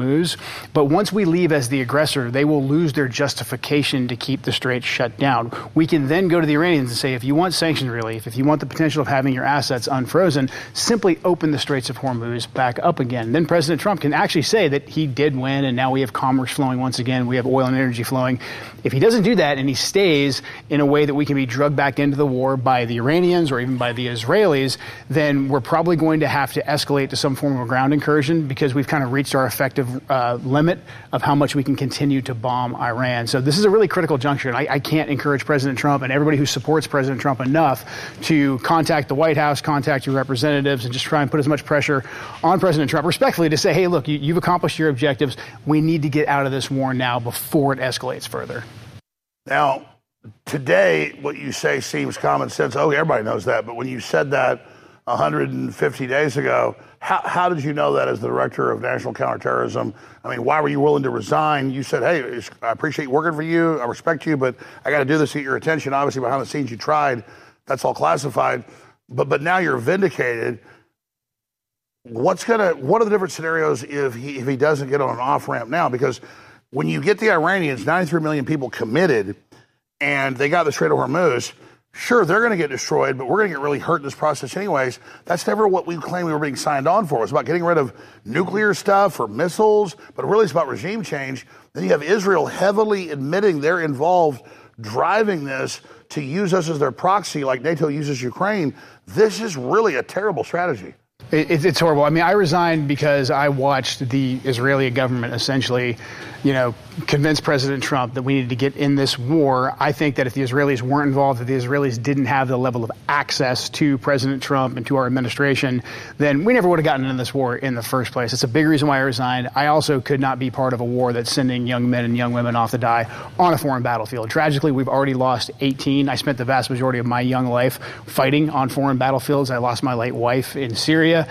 Hormuz. But once we leave as the aggressor, they will lose their justification to keep the strait shut down. We can then go to the Iranians and say, if you want sanctions relief, if you want the potential of having your assets unfrozen, simply open the Straits of Hormuz back up again. Then President Trump can actually say that he did win, and now we have commerce flowing once again. We have oil and energy flowing. If he doesn't do that and he stays in a way that we can be drugged back into the war by the Iranians or even by the Israelis, then we're probably going to have to escalate to some form of a ground incursion, because we've kind of reached our effective limit of how much we can continue to bomb Iran. So this is a really critical juncture, and I can't encourage President Trump and everybody who supports President Trump enough to contact the White House, contact your representatives, and just try and put as much pressure on President Trump, respectfully, to say, hey, look, you've accomplished your objectives. We need to get out of this war now before it escalates further. Now, today, what you say seems common sense. Oh, everybody knows that. But when you said that 150 days ago, how did you know that as the director of national counterterrorism? I mean, why were you willing to resign? You said, hey, I appreciate working for you. I respect you, but I got to do this to get your attention. Obviously, behind the scenes, you tried. That's all classified. But now you're vindicated. What are the different scenarios if he doesn't get on an off-ramp now? Because when you get the Iranians, 93 million people committed, and they got the Strait of Hormuz, sure, they're going to get destroyed, but we're going to get really hurt in this process anyways. That's never what we claimed we were being signed on for. It's about getting rid of nuclear stuff or missiles, but really it's about regime change. Then you have Israel heavily admitting they're involved, driving this to use us as their proxy like NATO uses Ukraine. This is really a terrible strategy. It's horrible. I mean, I resigned because I watched the Israeli government essentially, convince President Trump that we needed to get in this war. I think that if the Israelis weren't involved, if the Israelis didn't have the level of access to President Trump and to our administration, then we never would have gotten into this war in the first place. It's a big reason why I resigned. I also could not be part of a war that's sending young men and young women off to die on a foreign battlefield. Tragically, we've already lost 18. I spent the vast majority of my young life fighting on foreign battlefields. I lost my late wife in Syria.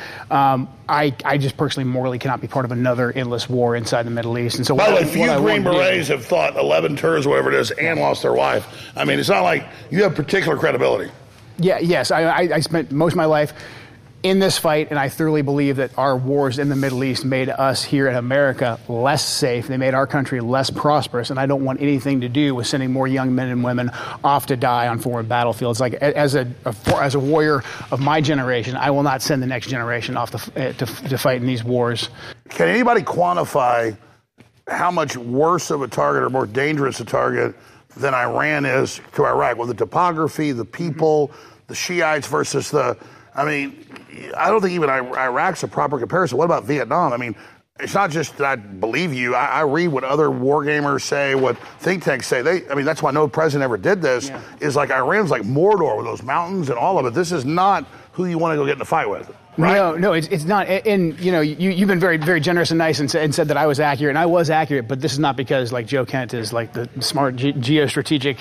I just personally morally cannot be part of another endless war inside the Middle East. And so, by the way, few Green Berets have fought 11 tours, whatever it is, and lost their wife. I mean, it's not like you have particular credibility. Yes. I spent most of my life in this fight, and I thoroughly believe that our wars in the Middle East made us here in America less safe. They made our country less prosperous, and I don't want anything to do with sending more young men and women off to die on foreign battlefields. Like, as a warrior of my generation, I will not send the next generation off to fight in these wars. Can anybody quantify how much worse of a target or more dangerous a target than Iran is to Iraq? Well, the topography, the people, the Shiites versus I don't think even Iraq's a proper comparison. What about Vietnam? I mean, it's not just that I believe you. I read what other war gamers say, what think tanks say. That's why no president ever did this, is like Iran's like Mordor with those mountains and all of it. This is not who you want to go get in a fight with. Right? No, it's not. And, you've been very, very generous and nice and said that I was accurate. And I was accurate, but this is not because, like, Joe Kent is, like, the smart geostrategic,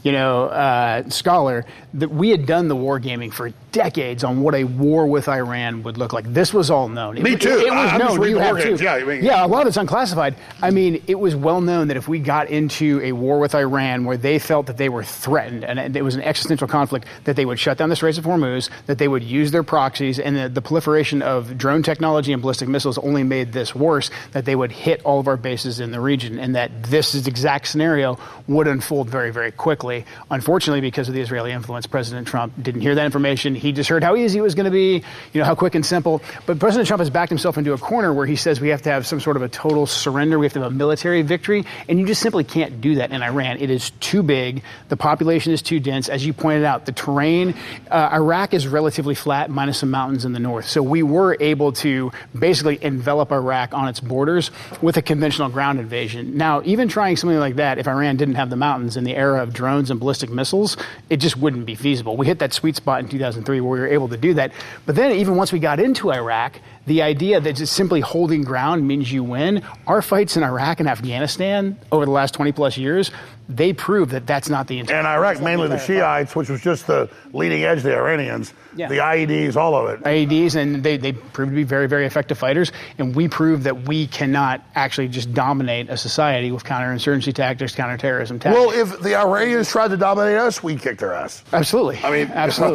scholar. That we had done the war gaming for decades on what a war with Iran would look like. This was all known. Me too. It was known. You have too. Yeah, a lot of it's unclassified. I mean, it was well known that if we got into a war with Iran where they felt that they were threatened and it was an existential conflict, that they would shut down the Straits of Hormuz, that they would use their proxies, and the proliferation of drone technology and ballistic missiles only made this worse, that they would hit all of our bases in the region, and that this exact scenario would unfold very, very quickly. Unfortunately, because of the Israeli influence, President Trump didn't hear that information. He just heard how easy it was going to be, how quick and simple. But President Trump has backed himself into a corner where he says we have to have some sort of a total surrender. We have to have a military victory. And you just simply can't do that in Iran. It is too big. The population is too dense. As you pointed out, the terrain, Iraq is relatively flat, minus some mountains in the north. So we were able to basically envelop Iraq on its borders with a conventional ground invasion. Now, even trying something like that, if Iran didn't have the mountains in the era of drones and ballistic missiles, it just wouldn't be feasible. We hit that sweet spot in 2003 where we were able to do that. But then even once we got into Iraq, the idea that just simply holding ground means you win, our fights in Iraq and Afghanistan over the last 20 plus years, they prove that that's not the intent. And Iraq, mainly the Shiites, which was just the leading edge of the Iranians, the IEDs, all of it. IEDs, and they proved to be very, very effective fighters. And we proved that we cannot actually just dominate a society with counterinsurgency tactics, counterterrorism tactics. Well, if the Iranians tried to dominate us, we'd kick their ass. Absolutely. I mean, absolutely.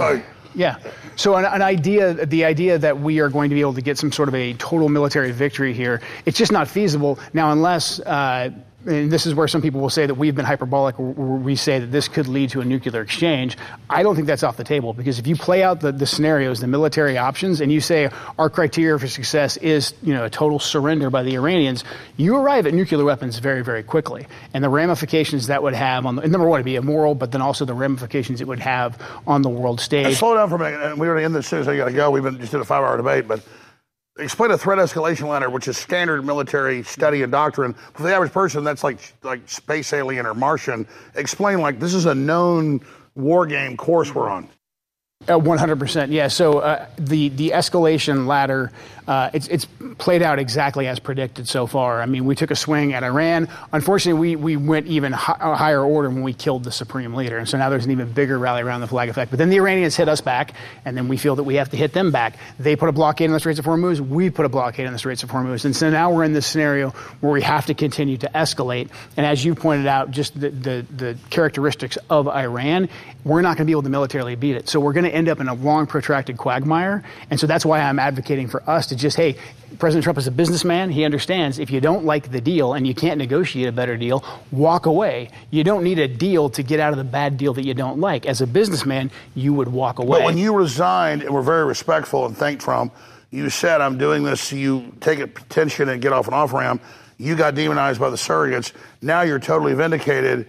Yeah. So the idea that we are going to be able to get some sort of a total military victory here, it's just not feasible. Now, unless, and this is where some people will say that we've been hyperbolic, where we say that this could lead to a nuclear exchange. I don't think that's off the table, because if you play out the scenarios, the military options, and you say our criteria for success is, a total surrender by the Iranians, you arrive at nuclear weapons very, very quickly. And the ramifications that would have on number one, it'd be immoral, but then also the ramifications it would have on the world stage. Now, slow down for a minute, and we're going to end this soon, so you got to go. Just did a 5-hour debate, but explain a threat escalation letter, which is standard military study and doctrine. For the average person, that's like space alien or Martian. Explain, this is a known war game course we're on. 100%, yeah. So the escalation ladder, it's played out exactly as predicted so far. I mean, we took a swing at Iran. Unfortunately, we went even higher order when we killed the supreme leader. And so now there's an even bigger rally around the flag effect. But then the Iranians hit us back, and then we feel that we have to hit them back. They put a blockade on the Straits of Hormuz. We put a blockade on the Straits of Hormuz. And so now we're in this scenario where we have to continue to escalate. And as you pointed out, just the characteristics of Iran, we're not going to be able to militarily beat it. So we're going to end up in a long, protracted quagmire. And so that's why I'm advocating for us to just, hey, President Trump is a businessman. He understands if you don't like the deal and you can't negotiate a better deal, walk away. You don't need a deal to get out of the bad deal that you don't like. As a businessman, you would walk away. But when you resigned and were very respectful and thanked Trump, you said, I'm doing this so you take attention and get off an off-ramp. You got demonized by the surrogates. Now you're totally vindicated.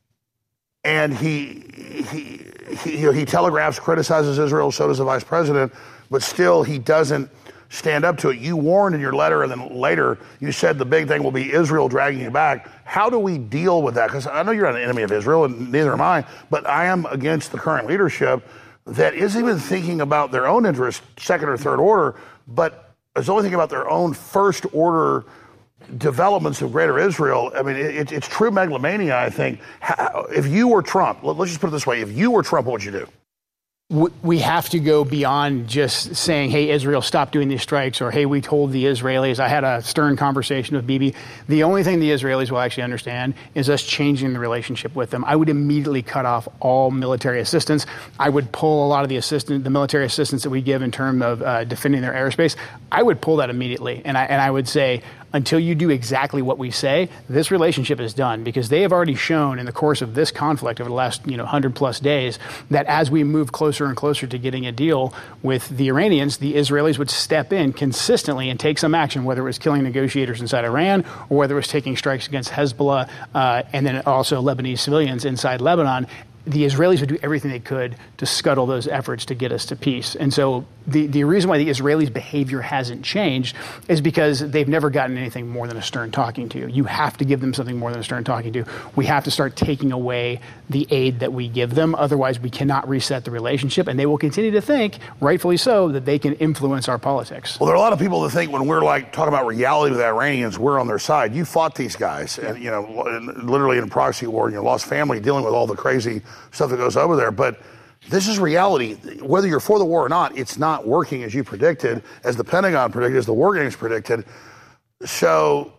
And he telegraphs, criticizes Israel, so does the vice president, but still he doesn't stand up to it. You warned in your letter, and then later you said the big thing will be Israel dragging you back. How do we deal with that? Because I know you're not an enemy of Israel, and neither am I, but I am against the current leadership that isn't even thinking about their own interest, second or third order, but is only thinking about their own first order developments of greater Israel. I mean, it's true megalomania, I think. If you were Trump, let's just put it this way, if you were Trump, what would you do? We have to go beyond just saying, hey, Israel, stop doing these strikes, or hey, we told the Israelis. I had a stern conversation with Bibi. The only thing the Israelis will actually understand is us changing the relationship with them. I would immediately cut off all military assistance. I would pull a lot of the military assistance that we give in terms of defending their airspace. I would pull that immediately. And I would say, until you do exactly what we say, this relationship is done, because they have already shown in the course of this conflict over the last 100 plus days that as we move closer and closer to getting a deal with the Iranians, the Israelis would step in consistently and take some action, whether it was killing negotiators inside Iran or whether it was taking strikes against Hezbollah and then also Lebanese civilians inside Lebanon. The Israelis would do everything they could to scuttle those efforts to get us to peace. And so the reason why the Israelis' behavior hasn't changed is because they've never gotten anything more than a stern talking to. You have to give them something more than a stern talking to. We have to start taking away the aid that we give them. Otherwise, we cannot reset the relationship. And they will continue to think, rightfully so, that they can influence our politics. Well, there are a lot of people that think when we're talking about reality with the Iranians, we're on their side. You fought these guys, and literally in a proxy war, and you lost family dealing with all the crazy stuff that goes over there. But this is reality. Whether you're for the war or not, it's not working as you predicted, as the Pentagon predicted, as the war games predicted. So,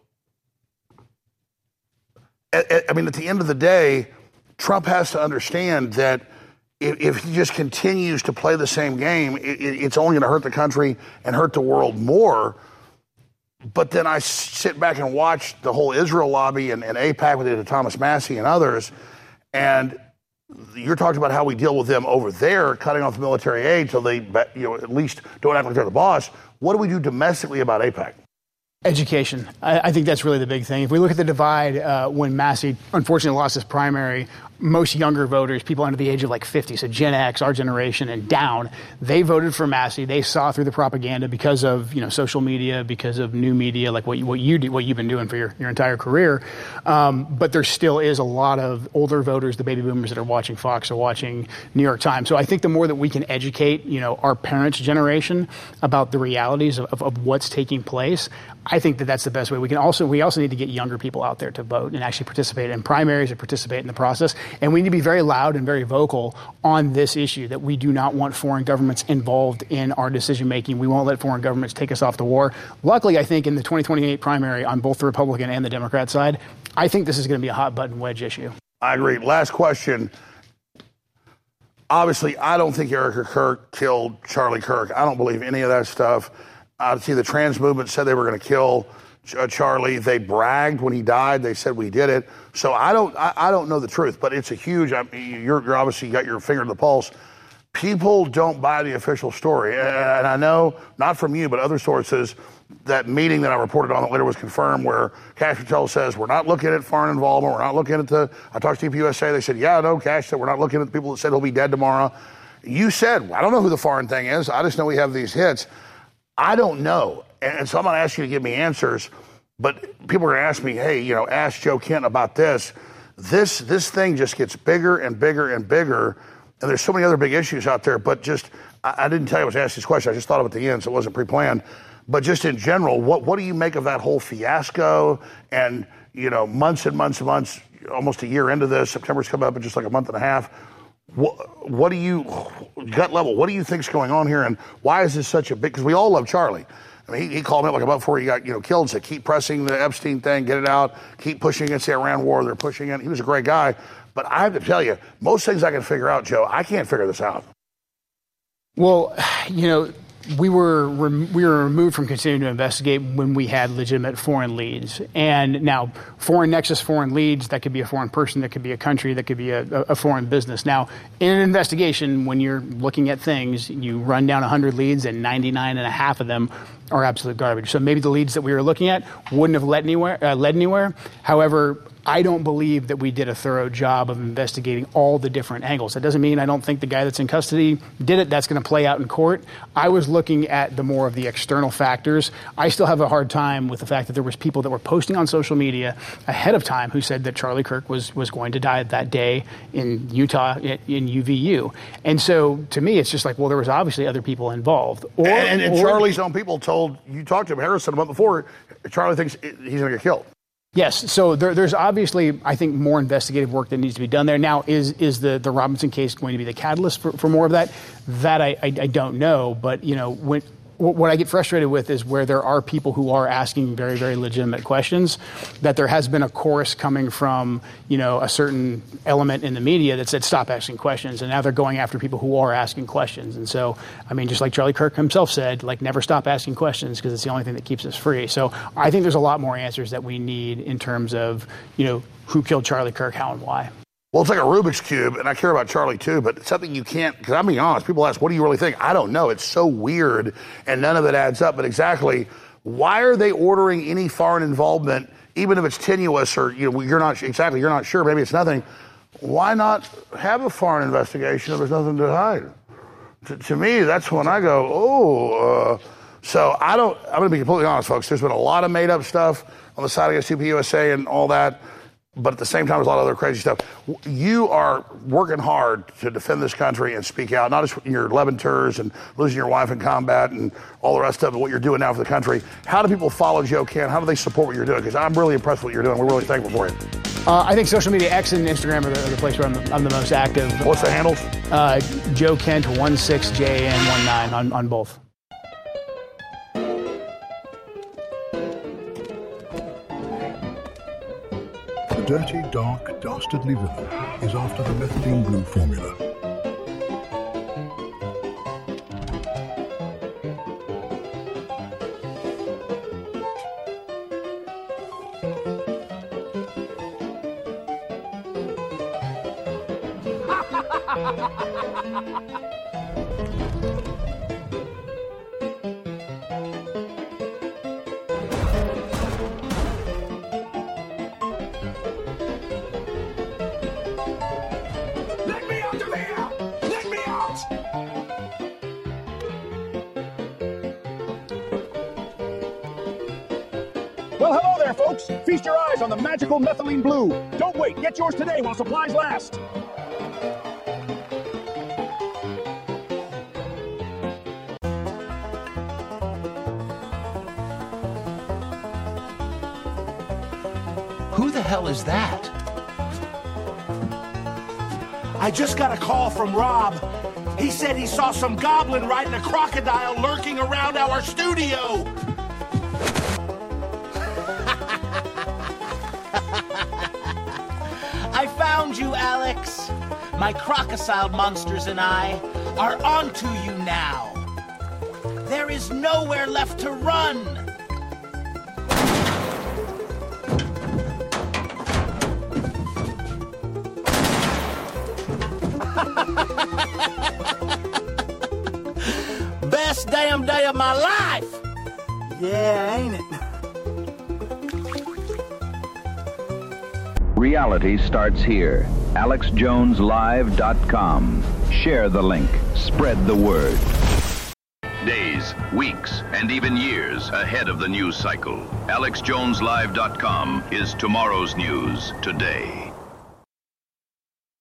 at the end of the day, Trump has to understand that if he just continues to play the same game, it's only going to hurt the country and hurt the world more. But then I sit back and watch the whole Israel lobby and AIPAC with Thomas Massie and others, and you're talking about how we deal with them over there, cutting off military aid so they, at least don't act like they're the boss. What do we do domestically about AIPAC? Education. I think that's really the big thing. If we look at the divide, when Massie unfortunately lost his primary, most younger voters, people under the age of 50, so Gen X, our generation, and down, they voted for Massie. They saw through the propaganda because of social media, because of new media, like what you've been doing for your entire career. But there still is a lot of older voters, the baby boomers that are watching Fox or watching New York Times. So I think the more that we can educate, our parents' generation about the realities of what's taking place, I think that's the best way. We also need to get younger people out there to vote and actually participate in primaries and participate in the process. And we need to be very loud and very vocal on this issue, that we do not want foreign governments involved in our decision making. We won't let foreign governments take us off the war. Luckily, I think in the 2028 primary on both the Republican and the Democrat side, I think this is going to be a hot button wedge issue. I agree. Last question. obviously, I don't think Erica Kirk killed Charlie Kirk. I don't believe any of that stuff. See, the trans movement said they were going to kill Charlie. They bragged when he died. They said we did it. So I don't know the truth, but it's a huge. You're obviously got your finger to the pulse. People don't buy the official story, and I know not from you, but other sources. That meeting that I reported on that later was confirmed, where Kash Patel says we're not looking at foreign involvement. We're not looking at the. I talked to TPUSA. They said, yeah, no, Kash said we're not looking at the people that said he'll be dead tomorrow. You said I don't know who the foreign thing is. I just know we have these hits. I don't know, and so I'm going to ask you to give me answers. But people are going to ask me, hey, ask Joe Kent about this. This thing just gets bigger and bigger and bigger, and there's so many other big issues out there. But just, I didn't tell you I was asking this question. I just thought of it at the end, so it wasn't pre-planned. But just in general, what do you make of that whole fiasco? And months and months and months, almost a year into this, September's coming up in just like a month and a half. What do you, gut level, what do you think's going on here, and why is this such a big? Because we all love Charlie. I mean, he called me up like about before he got killed and said, keep pressing the Epstein thing, get it out, keep pushing against the Iran war. They're pushing it. He was a great guy. But I have to tell you, most things I can figure out, Joe, I can't figure this out. Well, we were removed from continuing to investigate when we had legitimate foreign leads. And now, foreign nexus, foreign leads, that could be a foreign person, that could be a country, that could be a foreign business. Now, in an investigation, when you're looking at things, you run down 100 leads and 99.5 of them are absolute garbage. So maybe the leads that we were looking at wouldn't have led anywhere. However, I don't believe that we did a thorough job of investigating all the different angles. That doesn't mean I don't think the guy that's in custody did it. That's going to play out in court. I was looking at the more of the external factors. I still have a hard time with the fact that there was people that were posting on social media ahead of time who said that Charlie Kirk was going to die that day in Utah, in UVU. And so to me, it's just like, well, there was obviously other people involved. And Charlie's own people told, you talked to him, Harrison, a month before, Charlie thinks he's going to get killed. Yes, so there's obviously, I think, more investigative work that needs to be done there. Now, is the Robinson case going to be the catalyst for more of that? That I don't know, but what I get frustrated with is where there are people who are asking very, very legitimate questions, that there has been a chorus coming from, a certain element in the media that said, stop asking questions. And now they're going after people who are asking questions. And so, I mean, just like Charlie Kirk himself said, never stop asking questions because it's the only thing that keeps us free. So I think there's a lot more answers that we need in terms of, who killed Charlie Kirk, how and why. Well, it's like a Rubik's Cube, and I care about Charlie too, but it's something you can't, because I'm being honest, people ask, what do you really think? I don't know. It's so weird, and none of it adds up. But exactly, why are they ordering any foreign involvement, even if it's tenuous or, you're not sure, maybe it's nothing. Why not have a foreign investigation if there's nothing to hide? To me, that's when I go, so I'm going to be completely honest, folks. There's been a lot of made-up stuff on the side against TPUSA and all that. But at the same time, there's a lot of other crazy stuff. You are working hard to defend this country and speak out, not just in your 11 tours and losing your wife in combat and all the rest of it, what you're doing now for the country. How do people follow Joe Kent? How do they support what you're doing? Because I'm really impressed with what you're doing. We're really thankful for you. I think social media, X and Instagram are the place where I'm the most active. What's the handles? Joe Kent 16JAN19 on both. The dirty, dark, dastardly villain is after the methylene blue formula. Well, hello there, folks. Feast your eyes on the magical methylene blue. Don't wait. Get yours today while supplies last. Who the hell is that? I just got a call from Rob. He said he saw some goblin riding a crocodile lurking around our studio. I found you, Alex. My crocodile monsters and I are onto you now. There is nowhere left to run. Best damn day of my life. Yeah, ain't it? Reality starts here. AlexJonesLive.com. Share the link. Spread the word. Days, weeks, and even years ahead of the news cycle. AlexJonesLive.com is tomorrow's news today.